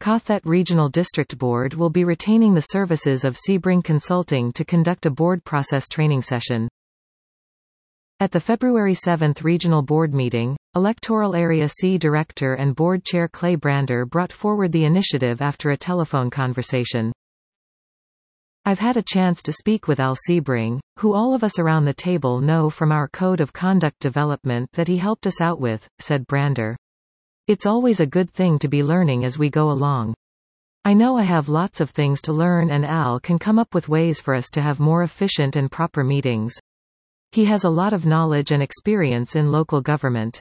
Kathet Regional District Board will be retaining the services of Sebring Consulting to conduct a board process training session. At the February 7 Regional Board meeting, Electoral Area C Director and Board Chair Clay Brander brought forward the initiative after a telephone conversation. "I've had a chance to speak with Al Sebring, who all of us around the table know from our Code of Conduct development that he helped us out with," said Brander. "It's always a good thing to be learning as we go along. I know I have lots of things to learn and Al can come up with ways for us to have more efficient and proper meetings. He has a lot of knowledge and experience in local government."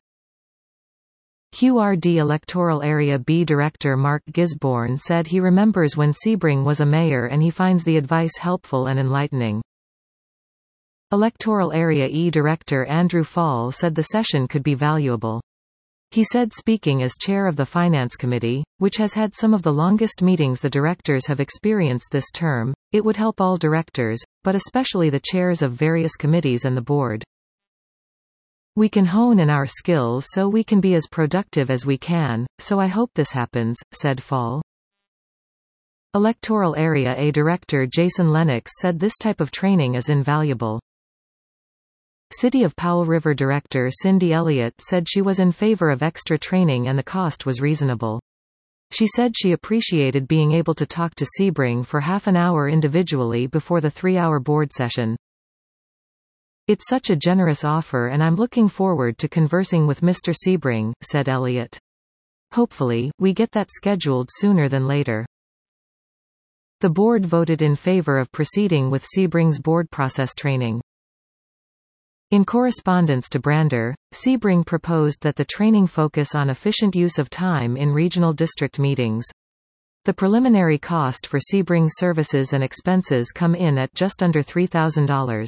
QRD Electoral Area B Director Mark Gisborne said he remembers when Sebring was a mayor and he finds the advice helpful and enlightening. Electoral Area E Director Andrew Fall said the session could be valuable. He said speaking as chair of the Finance Committee, which has had some of the longest meetings the directors have experienced this term, it would help all directors, but especially the chairs of various committees and the board. "We can hone in our skills so we can be as productive as we can, so I hope this happens," said Fall. Electoral Area A Director Jason Lennox said this type of training is invaluable. City of Powell River Director Cindy Elliott said she was in favor of extra training and the cost was reasonable. She said she appreciated being able to talk to Sebring for half an hour individually before the 3-hour board session. "It's such a generous offer and I'm looking forward to conversing with Mr. Sebring," said Elliott. "Hopefully, we get that scheduled sooner than later." The board voted in favor of proceeding with Sebring's board process training. In correspondence to Brander, Sebring proposed that the training focus on efficient use of time in regional district meetings. The preliminary cost for Sebring's services and expenses come in at just under $3,000.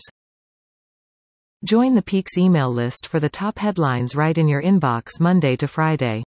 Join the Peaks email list for the top headlines right in your inbox Monday to Friday.